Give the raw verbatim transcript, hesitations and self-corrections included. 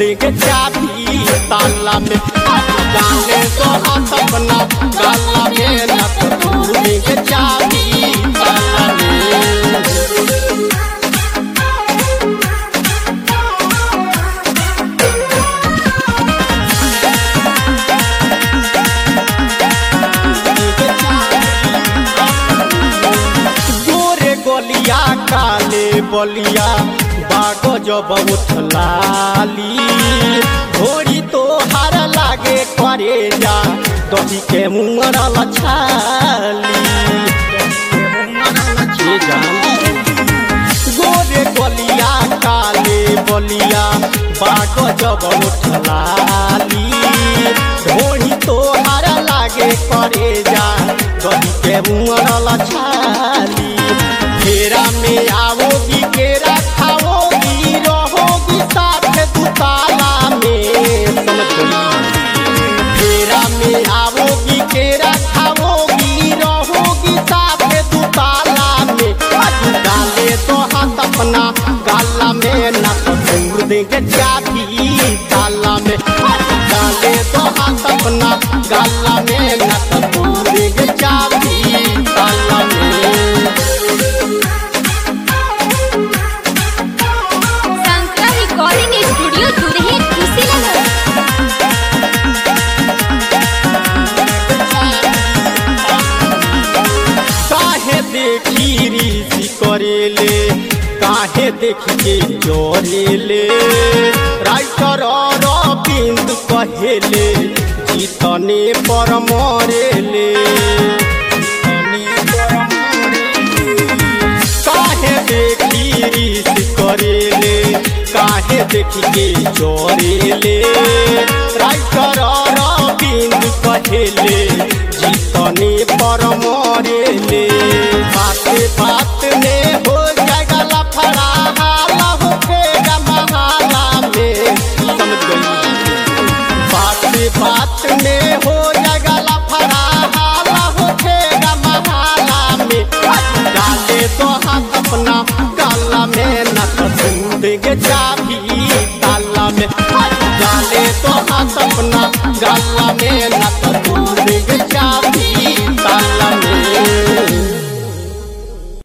देंगे चाबी ताला में। डाले तो हाथ अपना गाला में न तो तोड़ देंगे चाबी ताला में। गोरे गोलिया काले बलिया बागो जब उठलाली घोड़ी तो हार लागे करे जा दही के मुंगरल छाली। गोरे गोलिया काले बलिया बागो जब उठलाली घोड़ी तो हार लागे करे जा दही के मुंगरल छाली। घेरा में आओगी केरा खाओगी रहोगी साथ दुताला में समझ गई। घेरा में आओगी केरा खाओगी रहोगी साथ दुताला में। डाले तो हाथ अपना गाला में न तो तोड़ देंगे चाबी ताला में। डाले तो हाथ अपना गाला में न तो तोड़ देंगे चाबी ताला में। देखी रीसी करेले काहे देखी के जोरेले राइटर रविंद कहेले जीतने पर मरेले। काहे देखी रीसी करेले काहे देखी के जोरेले राइटर रविंद कहेले जीतने पर मरेले। बात बात में हो जाएगा लफड़ा हाला होगा महाला में समझ गई। बात बात में हो जाएगा लफड़ा हाला होगा महाला में। डाले तो हाथ अपना गाला में न तो तोड़ देंगे चाबी ताला में। डाले तो हाथ अपना गाला में न तो तोड़ देंगे चाबी।